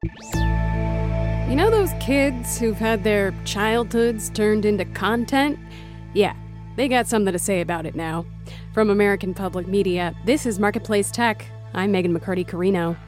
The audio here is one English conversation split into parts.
You know those kids who've had their childhoods turned into content? Yeah, they got something to say about it now. From American Public Media, this is Marketplace Tech. I'm Megan McCarty-Carino.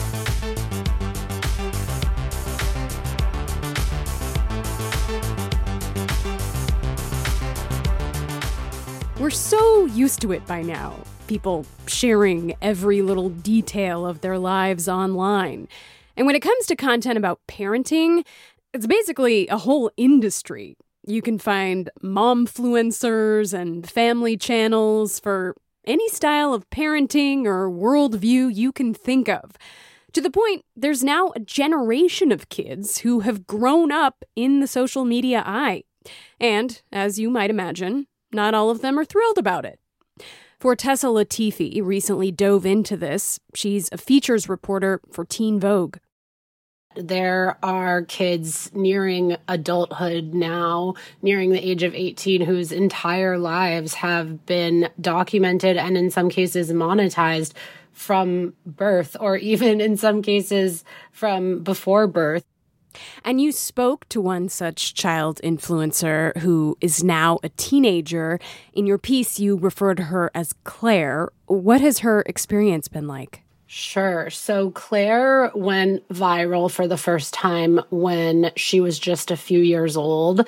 We're so used to it by now. People sharing every little detail of their lives online. And when it comes to content about parenting, it's basically a whole industry. You can find momfluencers and family channels for any style of parenting or worldview you can think of. To the point, there's now a generation of kids who have grown up in the social media eye. And, as you might imagine, not all of them are thrilled about it. Fortessa Latifi recently dove into this. She's a features reporter for Teen Vogue. There are kids nearing adulthood now, nearing the age of 18, whose entire lives have been documented and in some cases monetized from birth, or even in some cases from before birth. And you spoke to one such child influencer who is now a teenager. In your piece, you referred to her as Claire. What has her experience been like? Sure. So Claire went viral for the first time when she was just a few years old,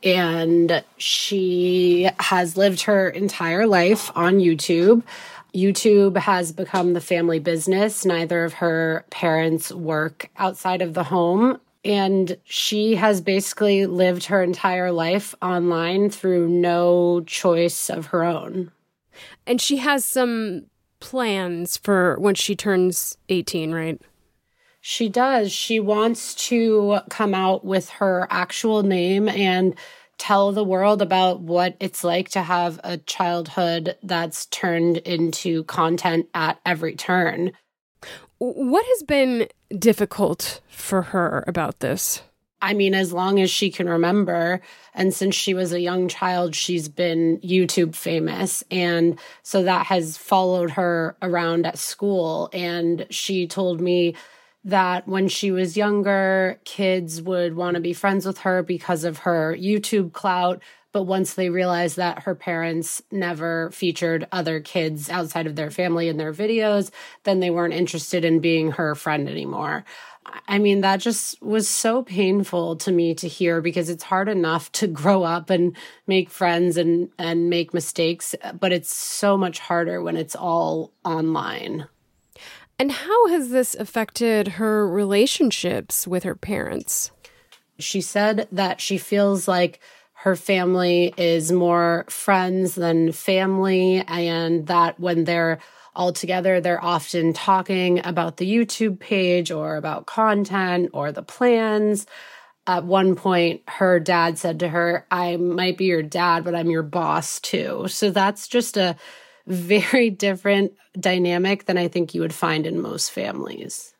and she has lived her entire life on YouTube. YouTube has become the family business. Neither of her parents work outside of the home, and she has basically lived her entire life online through no choice of her own. And she has some plans for when she turns 18, right? She does. She wants to come out with her actual name and tell the world about what it's like to have a childhood that's turned into content at every turn. What has been difficult for her about this? I mean, as long as she can remember, and since she was a young child, she's been YouTube famous. And so that has followed her around at school. And she told me that when she was younger, kids would want to be friends with her because of her YouTube clout. But once they realized that her parents never featured other kids outside of their family in their videos, then they weren't interested in being her friend anymore. I mean, that just was so painful to me to hear, because it's hard enough to grow up and make friends and make mistakes, but it's so much harder when it's all online. And how has this affected her relationships with her parents? She said that she feels like her family is more friends than family, and that when they're all together, they're often talking about the YouTube page or about content or the plans. At one point, her dad said to her, "I might be your dad, but I'm your boss too." So that's just a very different dynamic than I think you would find in most families.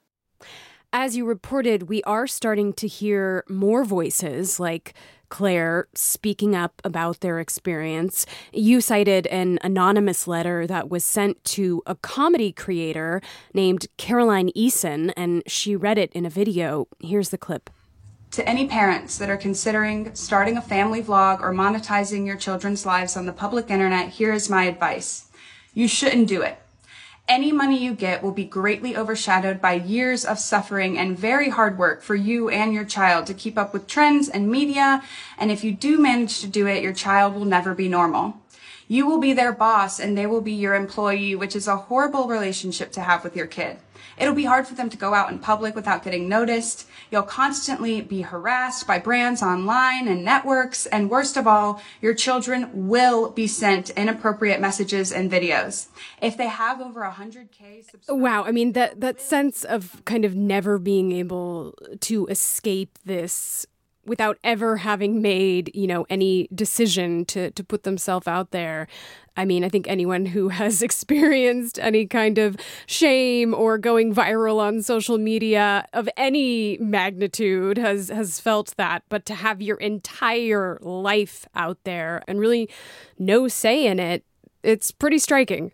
As you reported, we are starting to hear more voices like Claire speaking up about their experience. You cited an anonymous letter that was sent to a comedy creator named Caroline Eason, and she read it in a video. Here's the clip. To any parents that are considering starting a family vlog or monetizing your children's lives on the public internet, here is my advice. You shouldn't do it. Any money you get will be greatly overshadowed by years of suffering and very hard work for you and your child to keep up with trends and media. And if you do manage to do it, your child will never be normal. You will be their boss and they will be your employee, which is a horrible relationship to have with your kid. It'll be hard for them to go out in public without getting noticed. You'll constantly be harassed by brands online and networks. And worst of all, your children will be sent inappropriate messages and videos. If they have over 100K subscribers... Wow, I mean, that sense of kind of never being able to escape this without ever having made, any decision to put themselves out there. I mean, I think anyone who has experienced any kind of shame or going viral on social media of any magnitude has felt that. But to have your entire life out there and really no say in it, it's pretty striking.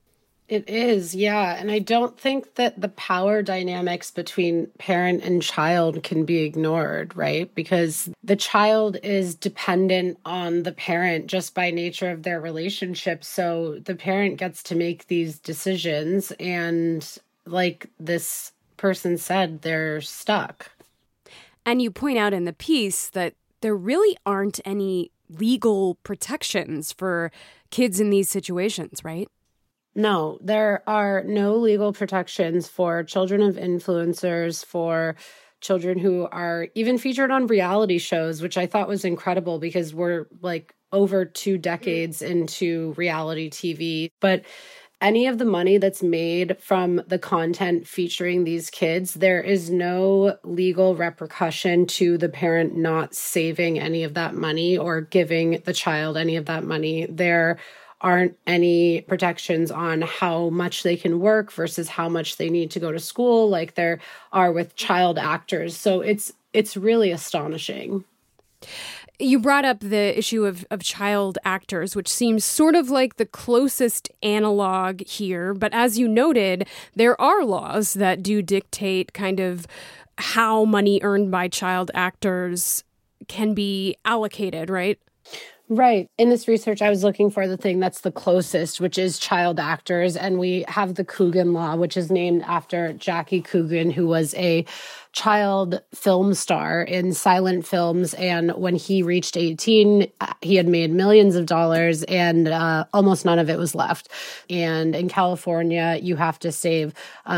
It is, yeah. And I don't think that the power dynamics between parent and child can be ignored, right? Because the child is dependent on the parent just by nature of their relationship. So the parent gets to make these decisions. And like this person said, they're stuck. And you point out in the piece that there really aren't any legal protections for kids in these situations, right? No, there are no legal protections for children of influencers, for children who are even featured on reality shows, which I thought was incredible because we're like over 2 decades into reality TV. But any of the money that's made from the content featuring these kids, there is no legal repercussion to the parent not saving any of that money or giving the child any of that money. There aren't any protections on how much they can work versus how much they need to go to school like there are with child actors. So it's really astonishing. You brought up the issue of child actors, which seems sort of like the closest analog here. But as you noted, there are laws that do dictate kind of how money earned by child actors can be allocated, right? Right. In this research, I was looking for the thing that's the closest, which is child actors. And we have the Coogan Law, which is named after Jackie Coogan, who was a child film star in silent films. And when he reached 18, he had made millions of dollars and almost none of it was left. And in California, you have to save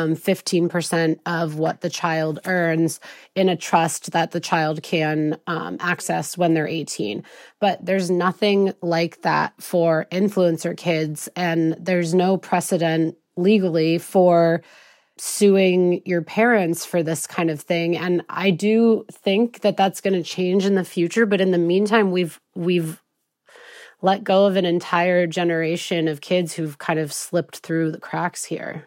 15% of what the child earns in a trust that the child can access when they're 18. But there's nothing like that for influencer kids. And there's no precedent legally for suing your parents for this kind of thing. And I do think that that's going to change in the future. But in the meantime, we've let go of an entire generation of kids who've kind of slipped through the cracks here.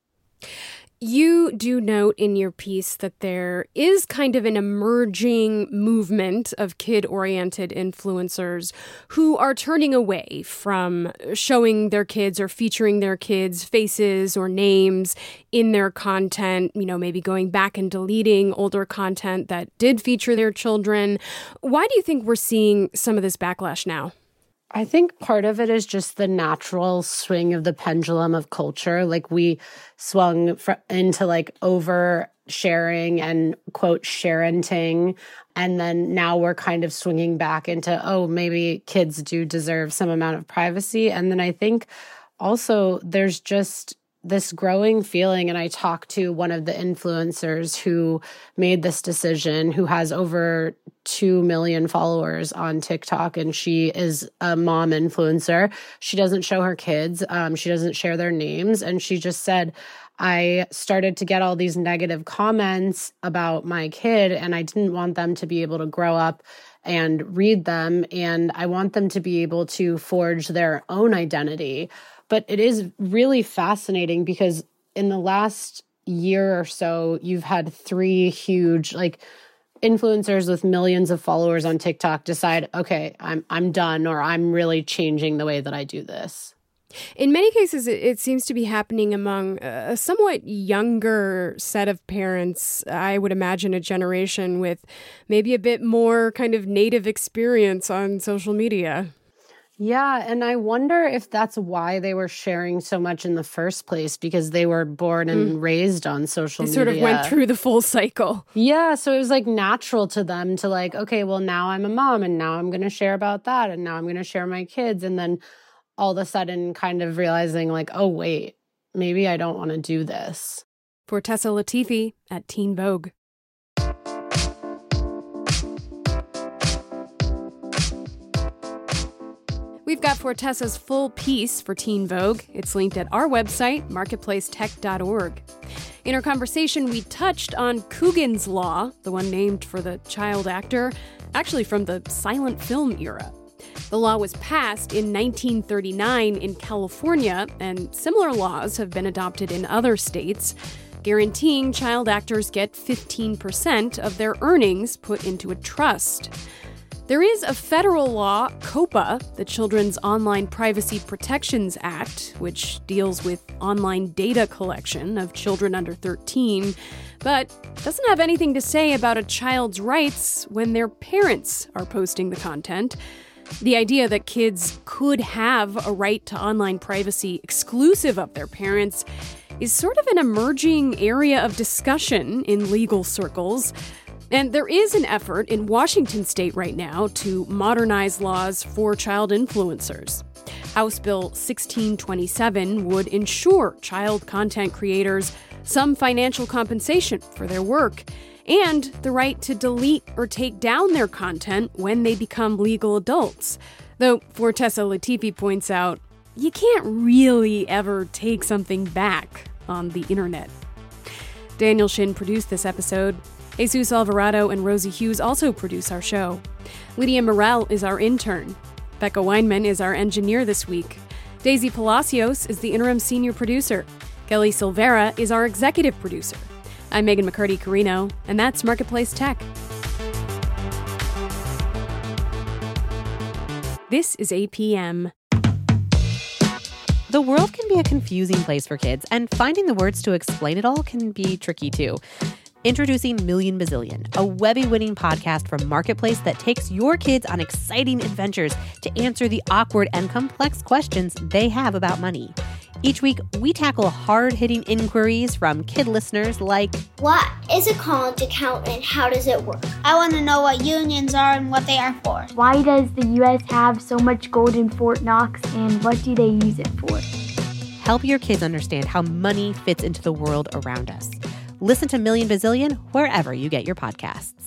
You do note in your piece that there is kind of an emerging movement of kid-oriented influencers who are turning away from showing their kids or featuring their kids' faces or names in their content, you know, maybe going back and deleting older content that did feature their children. Why do you think we're seeing some of this backlash now? I think part of it is just the natural swing of the pendulum of culture. Like we swung into like over sharing and quote sharenting. And then now we're kind of swinging back into, oh, maybe kids do deserve some amount of privacy. And then I think also there's just this growing feeling, and I talked to one of the influencers who made this decision, who has over 2 million followers on TikTok, and she is a mom influencer. She doesn't show her kids. She doesn't share their names. And she just said, I started to get all these negative comments about my kid, and I didn't want them to be able to grow up and read them. And I want them to be able to forge their own identity. But it is really fascinating because in the last year or so, you've had 3 huge like influencers with millions of followers on TikTok decide, okay, I'm done, or I'm really changing the way that I do this. In many cases, it seems to be happening among a somewhat younger set of parents. I would imagine a generation with maybe a bit more kind of native experience on social media. Yeah, and I wonder if that's why they were sharing so much in the first place, because they were born and raised on social media. They sort of went through the full cycle. Yeah, so it was like natural to them to like, okay, well, now I'm a mom and now I'm going to share about that and now I'm going to share my kids. And then all of a sudden kind of realizing like, oh, wait, maybe I don't want to do this. For Tessa Latifi at Teen Vogue. We've got Fortessa's full piece for Teen Vogue. It's linked at our website, marketplacetech.org. In our conversation, we touched on Coogan's Law, the one named for the child actor, actually from the silent film era. The law was passed in 1939 in California, and similar laws have been adopted in other states, guaranteeing child actors get 15% of their earnings put into a trust. There is a federal law, COPPA, the Children's Online Privacy Protections Act, which deals with online data collection of children under 13, but doesn't have anything to say about a child's rights when their parents are posting the content. The idea that kids could have a right to online privacy exclusive of their parents is sort of an emerging area of discussion in legal circles. And there is an effort in Washington state right now to modernize laws for child influencers. House Bill 1627 would ensure child content creators some financial compensation for their work and the right to delete or take down their content when they become legal adults. Though Fortessa Latifi points out, you can't really ever take something back on the internet. Daniel Shin produced this episode. Jesus Alvarado and Rosie Hughes also produce our show. Lydia Morell is our intern. Becca Weinman is our engineer this week. Daisy Palacios is the interim senior producer. Kelly Silvera is our executive producer. I'm Megan McCurdy-Carino, and that's Marketplace Tech. This is APM. The world can be a confusing place for kids, and finding the words to explain it all can be tricky too. Introducing Million Bazillion, a Webby-winning podcast from Marketplace that takes your kids on exciting adventures to answer the awkward and complex questions they have about money. Each week, we tackle hard-hitting inquiries from kid listeners like, what is a college account and how does it work? I want to know what unions are and what they are for. Why does the U.S. have so much gold in Fort Knox and what do they use it for? Help your kids understand how money fits into the world around us. Listen to Million Bazillion wherever you get your podcasts.